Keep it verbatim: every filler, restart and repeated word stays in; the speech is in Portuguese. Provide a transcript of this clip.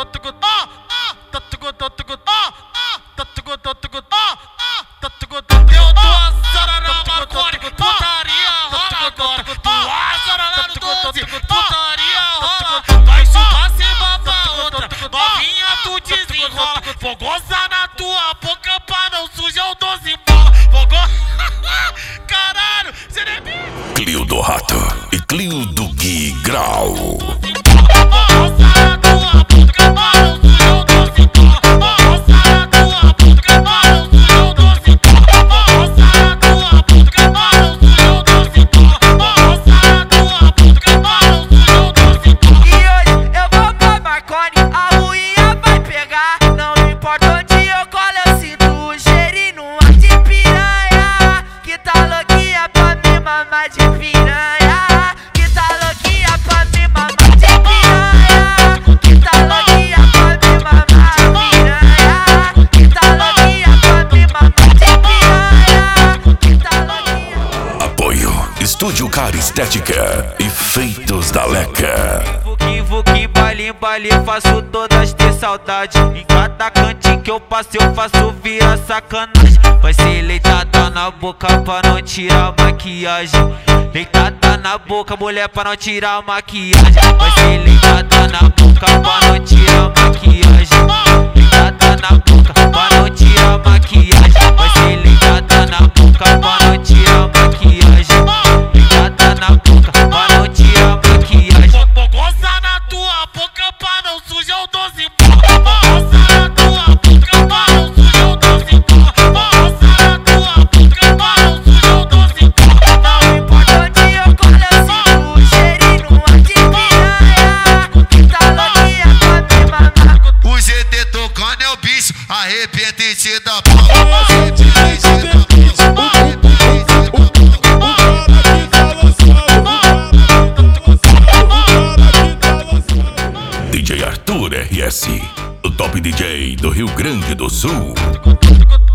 Eu dou a sararama core, putaria rola agora. Tua sararama doze, putaria rola. Vai chupar sem babar outra, novinha tu desenrola. Vou gozar na tua boca pra não sujar o doze bola. Vou gozar, caralho, cê nem me... Clio do Rato e Clio do Gui Grau. Estúdio Cara Estética, Efeitos da Leca. Vuki, vuki, baile, baile, faço todas ter saudade. Em cada cantinho que eu passo, eu faço vira sacanagem. Vai ser leitada na boca pra não tirar a maquiagem. Leitada na boca, mulher, pra não tirar a maquiagem. Vai ser leitada na boca pra não tirar a maquiagem. Leitada na boca pra não tirar a maquiagem. Vai ser leitada na boca pra não tirar a maquiagem. Na boca, pra não tirar a maquiagem. Vou gozar na tua boca pra não sujar o doze bola. Vou gozar na tua boca pra não sujar o doze bola. Vou gozar na tua boca pra não sujar o doze bola. Não importa onde eu colo, eu sinto o cheirinho ar de piranha. Que tá louquinha pra me mamar. O G T tocando é o bicho, arrebenta e te dá pau. Arrebenta e te dá pau. D J Arthur R S, o top D J do Rio Grande do Sul.